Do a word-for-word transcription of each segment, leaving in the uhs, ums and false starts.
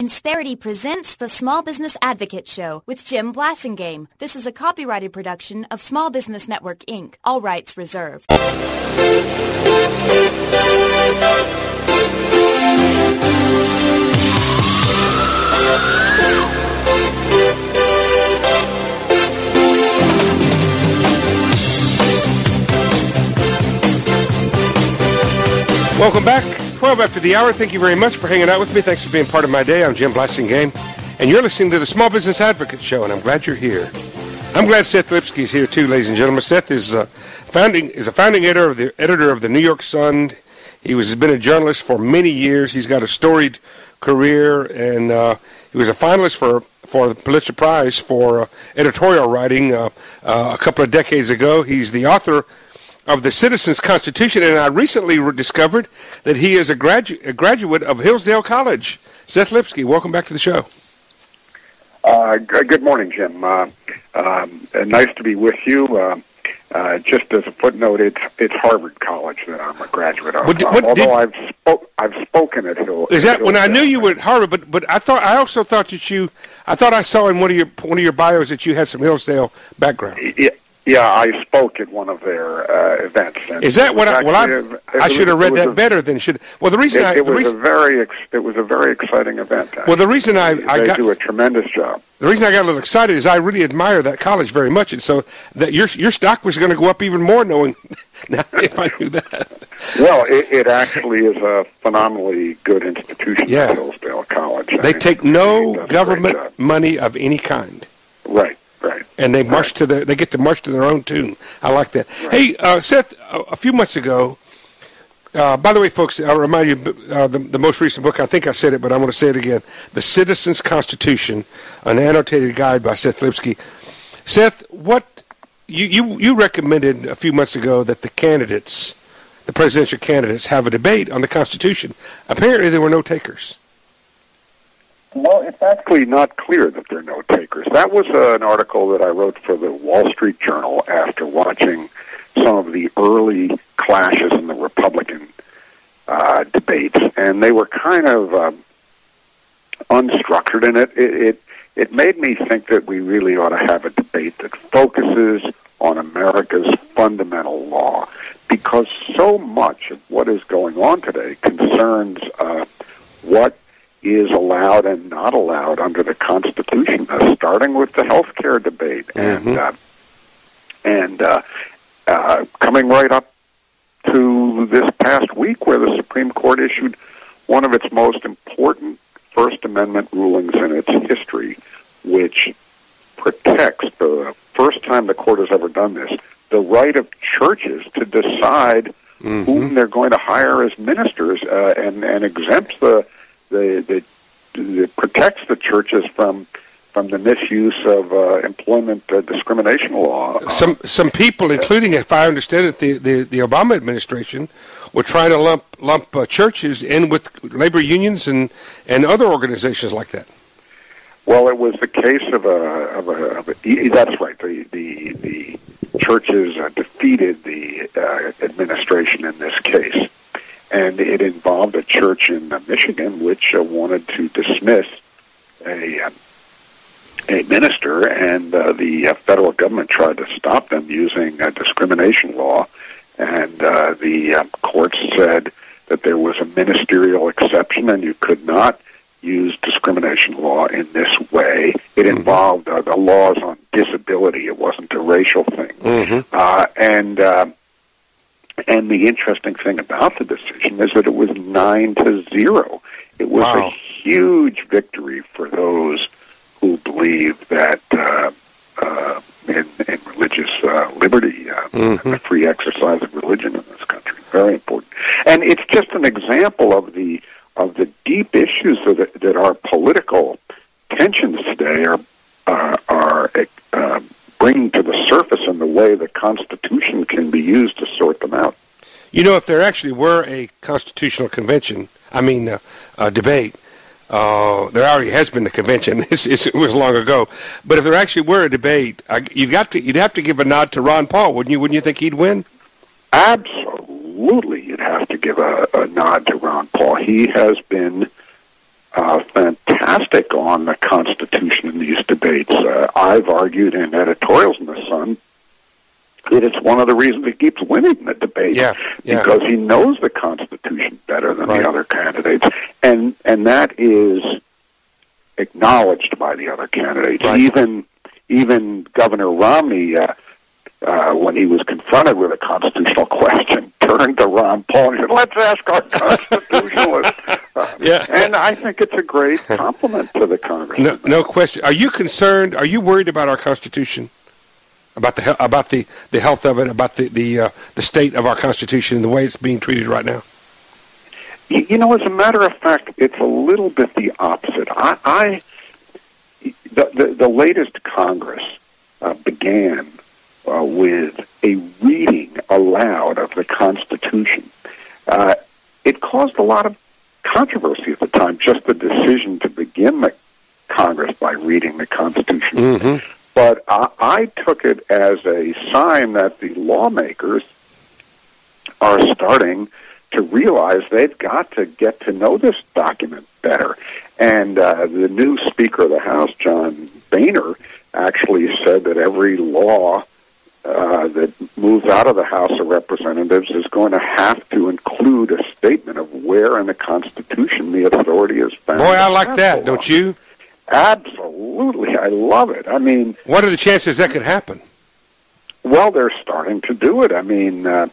Insperity presents the Small Business Advocate Show with Jim Blasingame. This is a copyrighted production of Small Business Network, Incorporated. All rights reserved. Welcome back. twelve after the hour. Thank you very much for hanging out with me. Thanks for being part of my day. I'm Jim Blasingame, and you're listening to the Small Business Advocate Show, and I'm glad you're here. I'm glad Seth Lipsky is here too, ladies and gentlemen. Seth is uh, founding is a founding editor of the editor of the New York Sun. He was has been a journalist for many years. He's got a storied career, and uh, he was a finalist for for the Pulitzer Prize for uh, editorial writing uh, uh, a couple of decades ago. He's the author of the Citizens Constitution, and I recently discovered that he is a, gradu- a graduate of Hillsdale College. Seth Lipsky, welcome back to the show. Uh, g- good morning, Jim. Uh, um, nice to be with you. Uh, uh, just as a footnote, it's it's Harvard College that I'm a graduate of. What, what, uh, although did, I've spoke I've spoken at Hill. Is that at when I knew you were at Harvard? But but I thought I also thought that you I thought I saw in one of your one of your bios that you had some Hillsdale background. Yeah. Yeah, I spoke at one of their uh, events. And is that what I? Well, I, a, I should have read that a, better than should. Well, the reason it, I it the was reason, a very ex, it was a very exciting event. Actually. Well, the reason I I they got do a tremendous job. The reason I got a little excited is I really admire that college very much, and so that your your stock was going to go up even more knowing now if I knew that. Well, it, it actually is a phenomenally good institution, yeah. Hillsdale College. They I mean, take no government money of any kind. Right. Right. And they march right. to the. They get to march to their own tune. I like that. Right. Hey, uh, Seth. A, a few months ago. Uh, by the way, folks, I'll remind you uh, the, the most recent book. I think I said it, but I'm going to say it again: "The Citizens Constitution: An Annotated Guide" by Seth Lipsky. Seth, what you you you recommended a few months ago that the candidates, the presidential candidates, have a debate on the Constitution. Apparently, there were no takers. Well, it's actually not clear that there are no takers. That was uh, an article that I wrote for the Wall Street Journal after watching some of the early clashes in the Republican uh, debates, and they were kind of um, unstructured, and it, it, it, it made me think that we really ought to have a debate that focuses on America's fundamental law, because so much of what is going on today concerns uh, what is allowed and not allowed under the Constitution, uh, starting with the health care debate, mm-hmm. and uh, and uh, uh, coming right up to this past week, where the Supreme Court issued one of its most important First Amendment rulings in its history, which protects, the first time the court has ever done this, the right of churches to decide mm-hmm. whom they're going to hire as ministers, uh, and, and exempts the The, the, the protects the churches from from the misuse of uh, employment uh, discrimination law. Some some people, including, if I understand it, the, the, the Obama administration, were trying to lump lump uh, churches in with labor unions and, and other organizations like that. Well, it was the case of a of a, of a that's right. The the the churches uh, defeated the uh, administration in this case. And it involved a church in uh, Michigan which uh, wanted to dismiss a uh, a minister, and uh, the uh, federal government tried to stop them using uh, discrimination law. And uh, the uh, courts said that there was a ministerial exception, and you could not use discrimination law in this way. It mm-hmm. involved uh, the laws on disability. It wasn't a racial thing. Mm-hmm. Uh, and uh, And the interesting thing about the decision is that it was nine to zero. It was wow. a huge victory for those who believe that uh, uh, in, in religious uh, liberty, uh, mm-hmm. the free exercise of religion in this country, very important. And it's just an example of the of the deep issues that that our political tensions today are uh, are. Uh, bringing to the surface in the way the Constitution can be used to sort them out. You know, if there actually were a constitutional convention, I mean, uh, uh, debate, uh, there already has been the convention. This is, it was long ago. But if there actually were a debate, uh, you'd got to you'd have to give a nod to Ron Paul, wouldn't you? Wouldn't you think he'd win? Absolutely, you'd have to give a, a nod to Ron Paul. He has been uh, fantastic on the Constitution in these debates. Uh, I've argued in editorials in the Sun that it's one of the reasons he keeps winning the debate, yeah, yeah. because he knows the Constitution better than right. the other candidates, and and that is acknowledged by the other candidates. Right. Even even Governor Romney, uh, uh, when he was confronted with a constitutional question, turned to Ron Paul and said, "Let's ask our constitutionalist." Uh, yeah. And I think it's a great compliment to the congressman. No, no question. Are you concerned? Are you worried about our Constitution? About the about the, the health of it, about the the uh, the state of our Constitution and the way it's being treated right now? You, you know, as a matter of fact, it's a little bit the opposite. I, I the, the the latest Congress uh, began uh, with a reading aloud of the Constitution. Uh, it caused a lot of controversy at the time, just the decision to begin the Congress by reading the Constitution. Mm-hmm. But I, I took it as a sign that the lawmakers are starting to realize they've got to get to know this document better. And uh, the new Speaker of the House, John Boehner, actually said that every law uh, that moves out of the House of Representatives is going to have to include a statement of where in the Constitution the authority is found. Boy, I like that, don't you? Absolutely. I love it. I mean... What are the chances that could happen? Well, they're starting to do it. I mean, uh,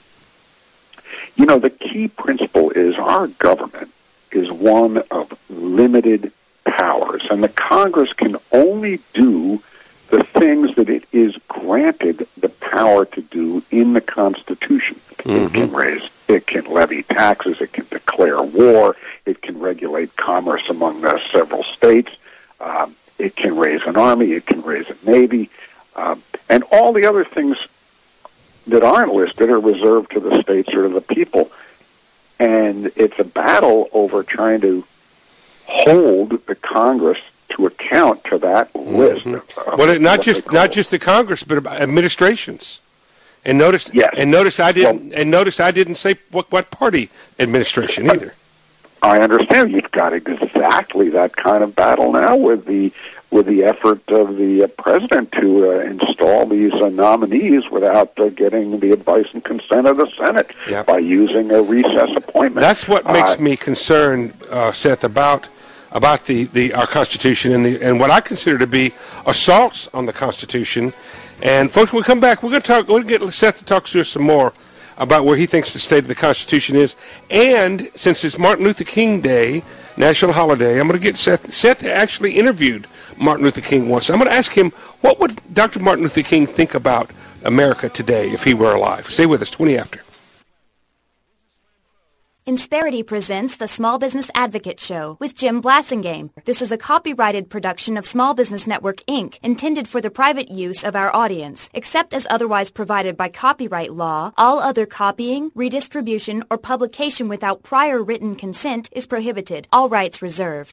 you know, the key principle is our government is one of limited powers, and the Congress can only do the things that it is granted the power to do in the Constitution. Mm-hmm. It can raise, it can levy taxes, it can declare war, it can regulate commerce among the several states. Um, it can raise an army, it can raise a navy, um, and all the other things that aren't listed are reserved to the states or to the people. And it's a battle over trying to hold the Congress to account to that list. Mm-hmm. Of, of well, it, not just not just the Congress, but administrations. And notice, yes. and notice I didn't, well, and notice I didn't say what what party administration either. I understand you've got exactly that kind of battle now with the with the effort of the uh, president to uh, install these uh, nominees without uh, getting the advice and consent of the Senate yep. by using a recess appointment. That's what makes uh, me concerned, uh, Seth, about about the, the our Constitution and the and what I consider to be assaults on the Constitution. And folks, when we come back, we're going to talk. We're going to get Seth to talk to us some more about where he thinks the state of the Constitution is. And since it's Martin Luther King Day, national holiday, I'm going to get Seth. Seth actually interviewed Martin Luther King once. I'm going to ask him, what would Doctor Martin Luther King think about America today if he were alive? Stay with us, twenty after. Insperity presents the Small Business Advocate Show with Jim Blasingame. This is a copyrighted production of Small Business Network, Incorporated, intended for the private use of our audience. Except as otherwise provided by copyright law, all other copying, redistribution, or publication without prior written consent is prohibited. All rights reserved.